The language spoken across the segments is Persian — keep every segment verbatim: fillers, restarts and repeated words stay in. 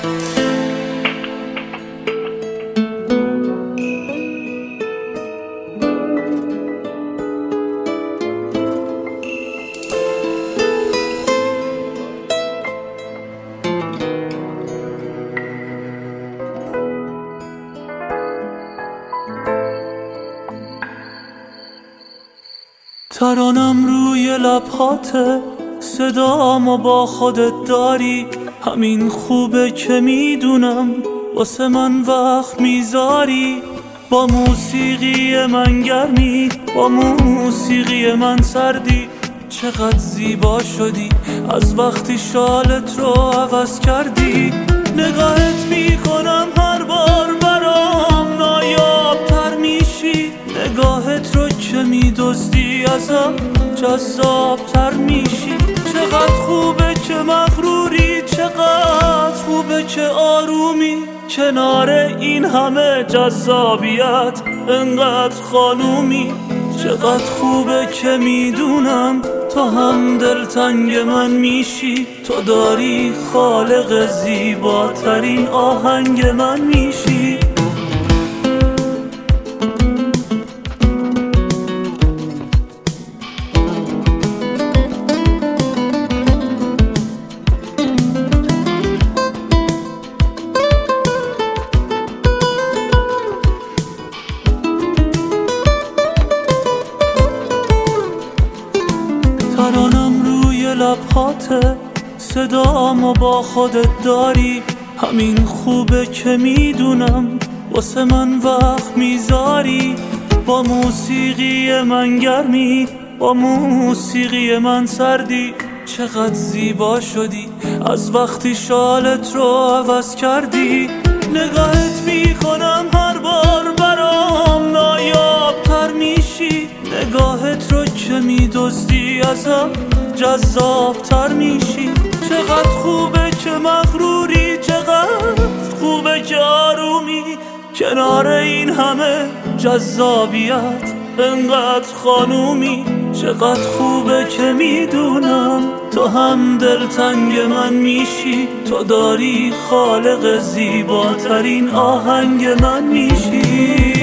ترانم روی لبهاته، صدامو با خودت داری. همین خوبه که میدونم واسه من وقت میذاری. با موسیقی من گرمی، با موسیقی من سردی. چقدر زیبا شدی از وقتی شالت رو عوض کردی. نگاهت میکنم هر بار برام نایاب تر میشی. نگاهت رو که میدزدی ازم جذاب تر میشی. چقدر خوبه که مغروری، چقدر خوبه که آرومی. کنار این همه جذابیت انقدر خانومی. چقدر خوبه که میدونم تو هم دلتنگ من میشی. تو داری خالق زیباترین آهنگ من میشی. ترانم روی لبهاته، صدامو با خودت داری. همین خوبه که میدونم واسه من وقت میذاری. با موسیقی من گرمی، با موسیقی من سردی. چقدر زیبا شدی از وقتی شالت رو عوض کردی. نگاهت میکنم هر بار برام نایاب تر میشی. نگاهت رو که میدزدی ازم جذاب تر میشی. چقدر خوبه که مغروری، چقدر خوبه که آرومی. کنار این همه جذابیت انقدر خانومی. چقدر خوبه که میدونم تو هم دلتنگ من میشی. تو داری خالق زیباترین آهنگ من میشی.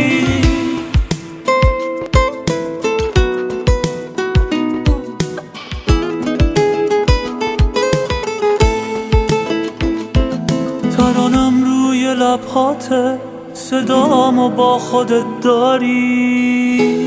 ترانم روی لبهاته، صدامو با خودت داری.